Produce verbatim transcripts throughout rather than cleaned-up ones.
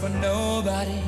for nobody.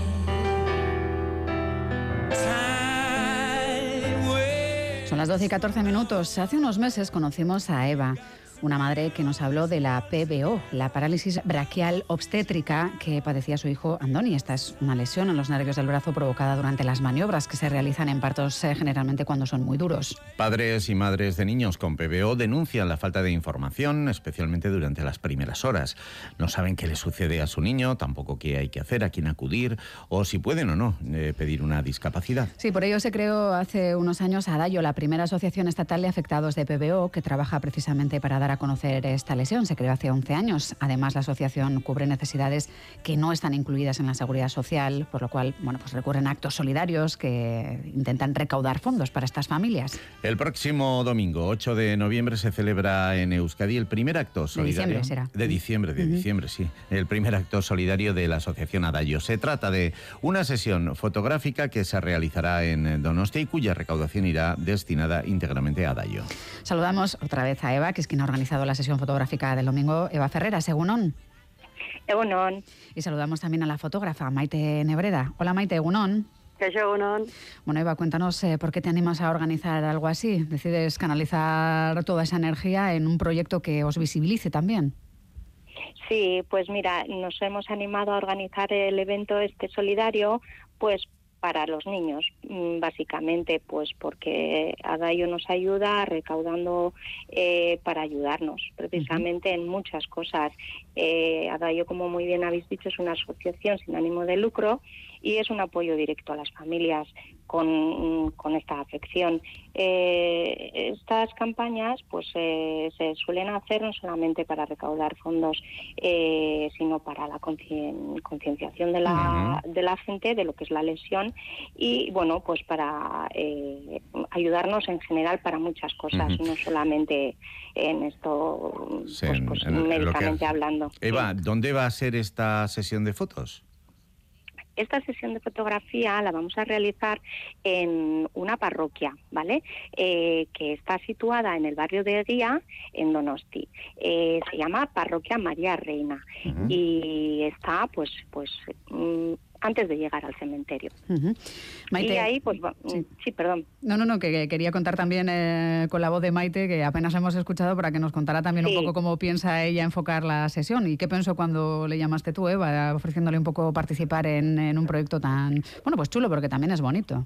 Son las doce y catorce minutos. Hace unos meses conocimos a Eva, una madre que nos habló de la P B O, la parálisis braquial obstétrica que padecía su hijo Andoni. Esta es una lesión en los nervios del brazo provocada durante las maniobras que se realizan en partos eh, generalmente cuando son muy duros. Padres y madres de niños con P B O denuncian la falta de información, especialmente durante las primeras horas. No saben qué le sucede a su niño, tampoco qué hay que hacer, a quién acudir o si pueden o no eh, pedir una discapacidad. Sí, por ello se creó hace unos años ADAYO, la primera asociación estatal de afectados de P B O, que trabaja precisamente para dar a conocer esta lesión. Se creó hace once años. Además, la asociación cubre necesidades que no están incluidas en la seguridad social, por lo cual, bueno, pues recurren a actos solidarios que intentan recaudar fondos para estas familias. El próximo domingo, ocho de noviembre, se celebra en Euskadi el primer acto solidario. De diciembre será. De diciembre, de uh-huh. diciembre, sí. El primer acto solidario de la asociación ADAYO. Se trata de una sesión fotográfica que se realizará en Donostia y cuya recaudación irá destinada íntegramente a ADAYO. Saludamos otra vez a Eva, que es quien ha organizado la sesión fotográfica del domingo. Eva Ferreras, egunon. Egunon. Y saludamos también a la fotógrafa Maite Nebreda. Hola Maite, egunon. Egunon. Bueno, Eva, cuéntanos eh, por qué te animas a organizar algo así. Decides canalizar toda esa energía en un proyecto que os visibilice también. Sí, pues mira, nos hemos animado a organizar el evento este solidario, pues para los niños, básicamente, pues porque ADAYO nos ayuda recaudando eh, para ayudarnos, precisamente uh-huh. en muchas cosas. Eh, ADAYO, como muy bien habéis dicho, es una asociación sin ánimo de lucro y es un apoyo directo a las familias con, con esta afección. Eh, estas campañas pues eh, se suelen hacer no solamente para recaudar fondos, eh, sino para la concien, concienciación de la, uh-huh. de la gente de lo que es la lesión y, bueno, pues para eh, ayudarnos en general para muchas cosas, uh-huh. no solamente en esto, sí, pues, pues en, en médicamente hablando. Eva, sí. ¿Dónde va a ser esta sesión de fotos? Esta sesión de fotografía la vamos a realizar en una parroquia, ¿vale? Eh, que está situada en el barrio de Eguía, en Donosti. Eh, se llama Parroquia María Reina uh-huh. y está, pues, pues mm, antes de llegar al cementerio. Uh-huh. Maite, y ahí, pues, sí. sí, perdón. No, no, no, que, que quería contar también eh, con la voz de Maite, que apenas hemos escuchado, para que nos contara también sí. un poco cómo piensa ella enfocar la sesión y qué pensó cuando le llamaste tú, Eva, ofreciéndole un poco participar en, en un proyecto tan, bueno, pues chulo, porque también es bonito.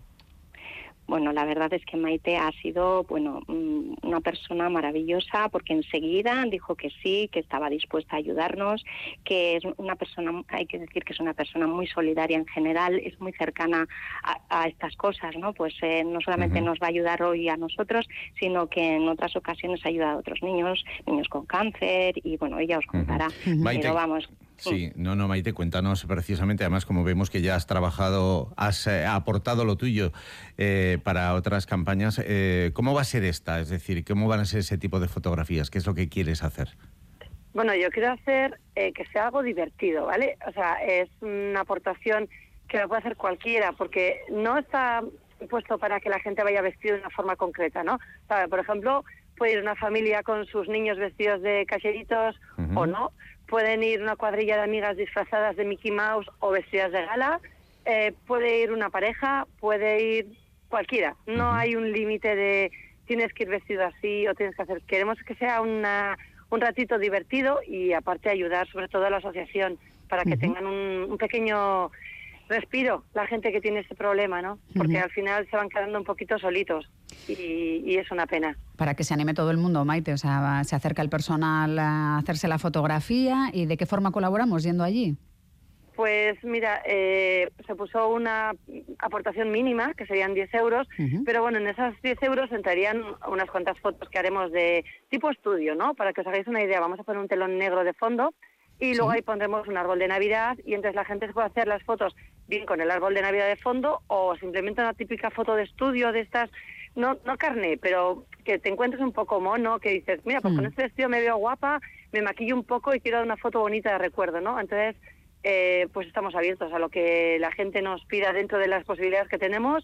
Bueno, la verdad es que Maite ha sido, bueno, una persona maravillosa porque enseguida dijo que sí, que estaba dispuesta a ayudarnos, que es una persona, hay que decir que es una persona muy solidaria en general, es muy cercana a, a estas cosas, ¿no? Pues eh, no solamente uh-huh. nos va a ayudar hoy a nosotros, sino que en otras ocasiones ayuda a otros niños, niños con cáncer y, bueno, ella os contará. Uh-huh. Maite, pero vamos... Sí, no, no, Maite, cuéntanos precisamente, además como vemos que ya has trabajado, has eh, aportado lo tuyo eh, para otras campañas, eh, ¿cómo va a ser esta? Es decir, ¿cómo van a ser ese tipo de fotografías? ¿Qué es lo que quieres hacer? Bueno, yo quiero hacer eh, que sea algo divertido, ¿vale? O sea, es una aportación que lo puede hacer cualquiera, porque no está puesto para que la gente vaya vestida de una forma concreta, ¿no? O sea, por ejemplo, puede ir una familia con sus niños vestidos de cacheritos uh-huh. o no. Pueden ir una cuadrilla de amigas disfrazadas de Mickey Mouse o vestidas de gala. Eh, puede ir una pareja, puede ir cualquiera. No uh-huh. hay un límite de tienes que ir vestido así o tienes que hacer... Queremos que sea una, un ratito divertido y aparte ayudar sobre todo a la asociación para que uh-huh. tengan un, un pequeño respiro la gente que tiene este problema, ¿no? Porque uh-huh. al final se van quedando un poquito solitos y, y es una pena. Para que se anime todo el mundo, Maite, o sea, se acerca el personal a hacerse la fotografía y ¿de qué forma colaboramos yendo allí? Pues mira, eh, se puso una aportación mínima, que serían diez euros, uh-huh. pero bueno, en esas diez euros entrarían unas cuantas fotos que haremos de tipo estudio, ¿no? Para que os hagáis una idea, vamos a poner un telón negro de fondo y luego ¿sí? ahí pondremos un árbol de Navidad y entonces la gente se puede hacer las fotos bien con el árbol de Navidad de fondo o simplemente una típica foto de estudio de estas, no no carné, pero que te encuentres un poco mono, que dices, mira, pues uh-huh. con este vestido me veo guapa, me maquillo un poco y quiero dar una foto bonita de recuerdo, ¿no? Entonces... Eh, pues estamos abiertos a lo que la gente nos pida dentro de las posibilidades que tenemos,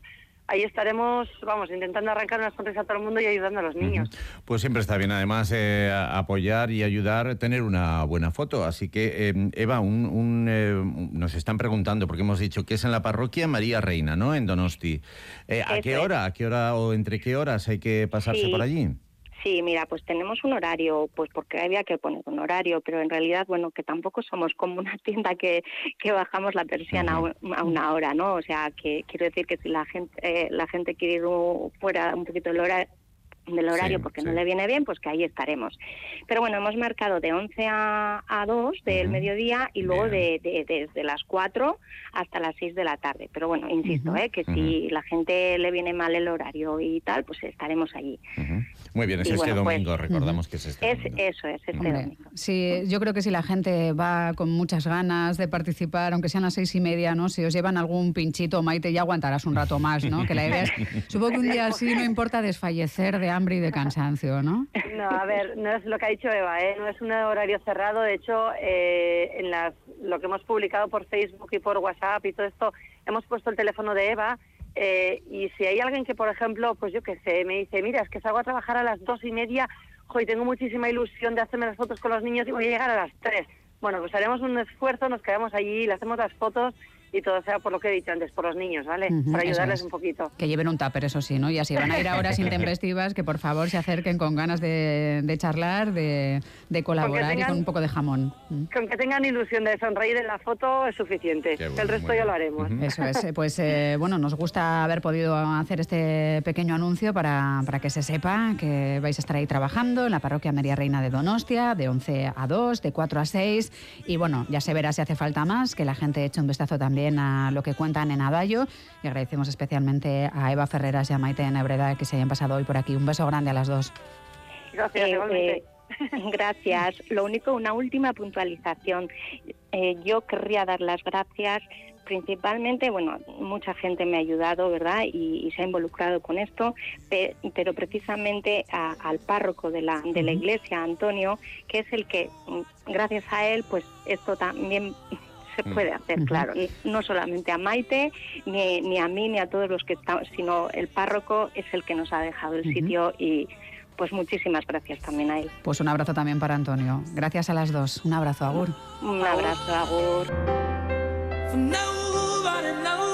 ahí estaremos, vamos, intentando arrancar una sonrisa a todo el mundo y ayudando a los niños. Uh-huh. Pues siempre está bien, además, eh, apoyar y ayudar, tener una buena foto. Así que, eh, Eva, un, un, eh, nos están preguntando, porque hemos dicho que es en la parroquia María Reina, ¿no?, en Donosti. Eh, ¿A qué hora? ¿A qué hora o entre qué horas hay que pasarse sí. por allí? Sí, mira, pues tenemos un horario, pues porque había que poner un horario, pero en realidad, bueno, que tampoco somos como una tienda que, que bajamos la persiana uh-huh. a una hora, ¿no? O sea, que quiero decir que si la gente eh, la gente quiere ir fuera un poquito del horario, del horario sí, porque sí. no le viene bien, pues que ahí estaremos. Pero bueno, hemos marcado de once a dos del uh-huh. mediodía y luego de, de, desde las cuatro hasta las seis de la tarde. Pero bueno, insisto, uh-huh. eh, que uh-huh. si la gente le viene mal el horario y tal, pues estaremos allí. Uh-huh. Muy bien, es y este bueno, domingo, pues, recordamos uh-huh. que es este es, domingo. Eso es, este Hombre, domingo. Sí, yo creo que si la gente va con muchas ganas de participar, aunque sean las seis y media, ¿no? Si os llevan algún pinchito, Maite, ya aguantarás un rato más, ¿no? Que la idea es, supongo que un día así no importa desfallecer de hambre y de cansancio, ¿no? No, a ver, no es lo que ha dicho Eva, ¿eh? No es un horario cerrado. De hecho, eh, en las, lo que hemos publicado por Facebook y por WhatsApp y todo esto, hemos puesto el teléfono de Eva. Eh, y si hay alguien que, por ejemplo, pues yo qué sé, me dice, mira, es que salgo a trabajar a las dos y media, jo, y tengo muchísima ilusión de hacerme las fotos con los niños y voy a llegar a las tres. Bueno, pues haremos un esfuerzo, nos quedamos allí, le hacemos las fotos y todo sea por lo que he dicho antes, por los niños, ¿vale? Uh-huh, para ayudarles un poquito. Que lleven un tupper, eso sí, ¿no? Y así van a ir a horas intempestivas, que por favor se acerquen con ganas de, de charlar, de, de colaborar tengan, y con un poco de jamón. Con que tengan ilusión de sonreír en la foto es suficiente. Bueno, el resto ya lo haremos. Uh-huh. Eso es. Pues eh, bueno, nos gusta haber podido hacer este pequeño anuncio para, para que se sepa que vais a estar ahí trabajando en la parroquia María Reina de Donostia, de once a dos, de cuatro a seis. Y bueno, ya se verá si hace falta más, que la gente eche un vistazo también a lo que cuentan en Adallo, y agradecemos especialmente a Eva Ferreras y a Maite Nebreda que se hayan pasado hoy por aquí. Un beso grande a las dos. Gracias, eh, eh, gracias. Lo único, una última puntualización. Eh, yo querría dar las gracias principalmente, bueno, mucha gente me ha ayudado, ¿verdad? Y, y se ha involucrado con esto, pe, pero precisamente a, al párroco de la, de la iglesia, Antonio, que es el que, gracias a él, pues esto también se puede hacer, uh-huh. claro, no solamente a Maite, ni, ni a mí, ni a todos los que estamos, sino el párroco es el que nos ha dejado el uh-huh. sitio y pues muchísimas gracias también a él. Pues un abrazo también para Antonio. Gracias a las dos. Un abrazo, agur. Un abrazo, agur.